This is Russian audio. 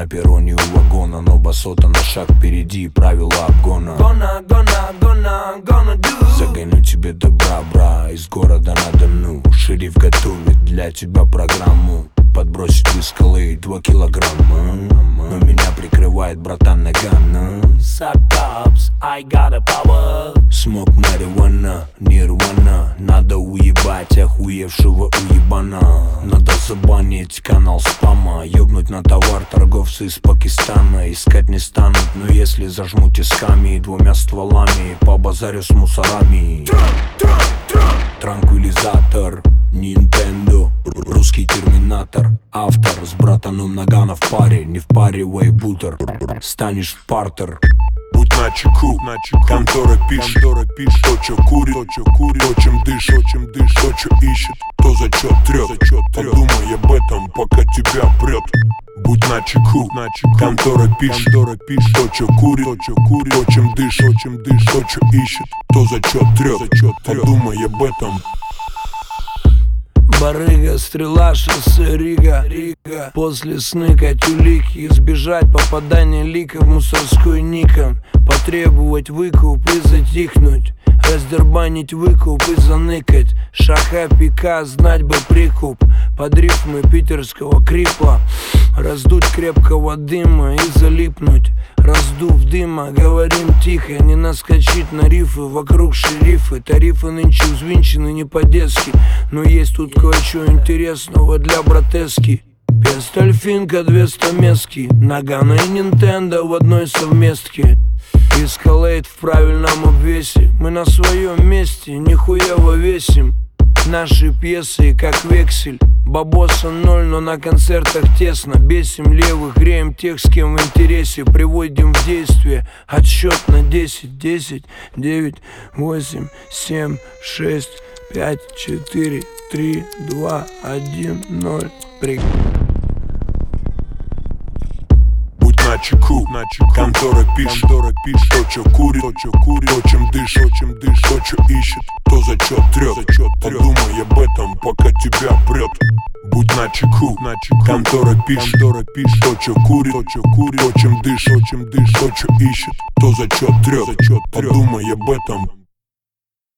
на перроне у вагона, но басота на шаг впереди, правила обгона. Загоню тебе добра, бра, из города на Дону. Шериф готовит для тебя программу, подбросить из скалы 2 килограмма. Но меня прикрывает братан Нагана. Suck-ups, I got a power. Смок, марихуана, нирвана. Надо уебать охуевшего уебана. Надо забанить канал спама, ёбнуть на товар торговцы из Пакистана. Искать не станут, но если зажму тисками 2 стволами, по базарю с мусорами. Транквилизатор, Nintendo, русский терминатор. Автор с братаном Нагана в паре, не впаривай бутер, станешь в партер. Будь начеку, контора пишет, то, чё курит, то, чем дышит, то, чё ищет, то, за чё трёт. Подумай об этом, пока тебя прёт. Будь начеку, контора пишет, то, чё курит, то, чем дышит, то, чё ищет, то, за чё трёт. Подумай об этом. Барыга, стрела, шоссе, Рига. После сныкать улики, избежать попадания лика в мусорской Никон. Потребовать выкуп и затихнуть, раздербанить выкуп и заныкать. Шаха, пика, знать бы прикуп, под рифмы питерского крипа. Раздуть крепкого дыма и залипнуть. Раздув дыма, говорим тихо, не наскочить на рифы, вокруг шерифы. Тарифы нынче взвинчены не по-детски, но есть тут кое-что интересного для братески. Пестоль, финка, 2 стамески, Нагана и Нинтендо в одной совместке. Эскалейт в правильном обвесе, мы на своем месте, нихуево весим. Наши пьесы как вексель, бабоса 0, но на концертах тесно. Бесим левых, греем тех, с кем в интересе. Приводим в действие отсчет на 10. 10, 9, 8, 7, 6, 5, 4, 3, 2, 1, 0. Начеку, контора пишет, то, чё курит, то, чем дышит, то, чё ищет, то, за чё трёт. Подумай об этом, пока тебя прёт. Будь начеку, контора пишет, то, чё курит, то, чем дышит, то, чё ищет, то, за чё трёт. Подумай об этом.